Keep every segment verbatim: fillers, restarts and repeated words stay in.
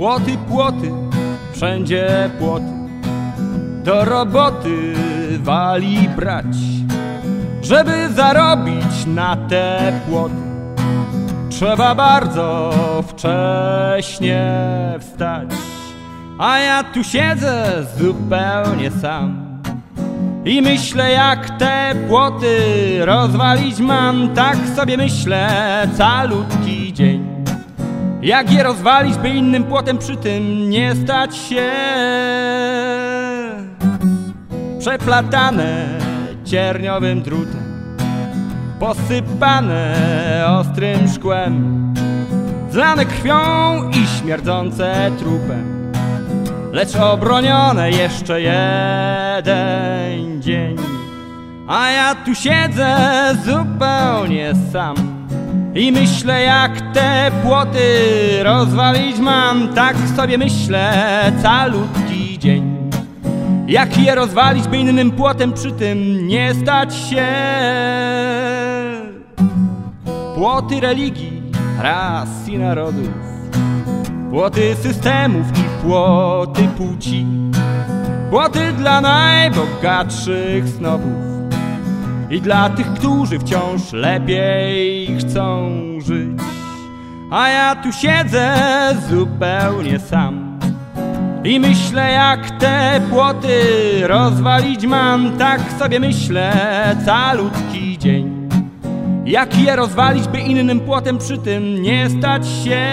Płoty, płoty, wszędzie płoty, do roboty wali brać. Żeby zarobić na te płoty, trzeba bardzo wcześnie wstać. A ja tu siedzę zupełnie sam i myślę, jak te płoty rozwalić mam. Tak sobie myślę calutki dzień. Jak je rozwalić, by innym płotem przy tym nie stać się. Przeplatane cierniowym drutem, posypane ostrym szkłem, zlane krwią i śmierdzące trupem, lecz obronione jeszcze jeden dzień. A ja tu siedzę zupełnie sam i myślę, jak te płoty rozwalić mam. Tak sobie myślę calutki dzień. Jak je rozwalić, by innym płotem przy tym nie stać się. Płoty religii, ras i narodów, płoty systemów i płoty płci, płoty dla najbogatszych snobów i dla tych, którzy wciąż lepiej chcą żyć. A ja tu siedzę zupełnie sam i myślę, jak te płoty rozwalić mam. Tak sobie myślę calutki dzień. Jak je rozwalić, by innym płotem przy tym nie stać się.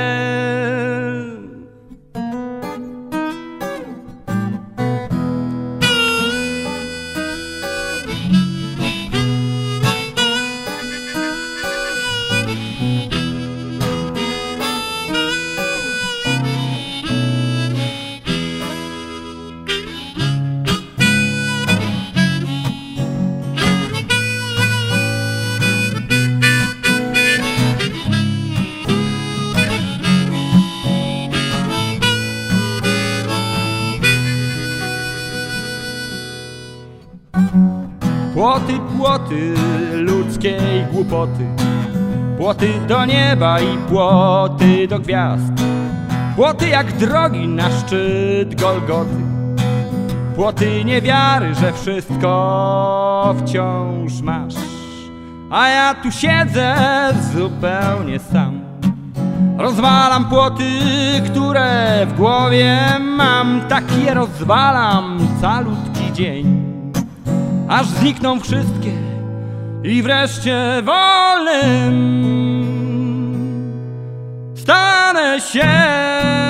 Płoty, płoty ludzkiej głupoty, płoty do nieba i płoty do gwiazd, płoty jak drogi na szczyt Golgoty, płoty niewiary, że wszystko wciąż masz. A ja tu siedzę zupełnie sam, rozwalam płoty, które w głowie mam. Tak je rozwalam calutki dzień, aż znikną wszystkie i wreszcie wolnym stanę się.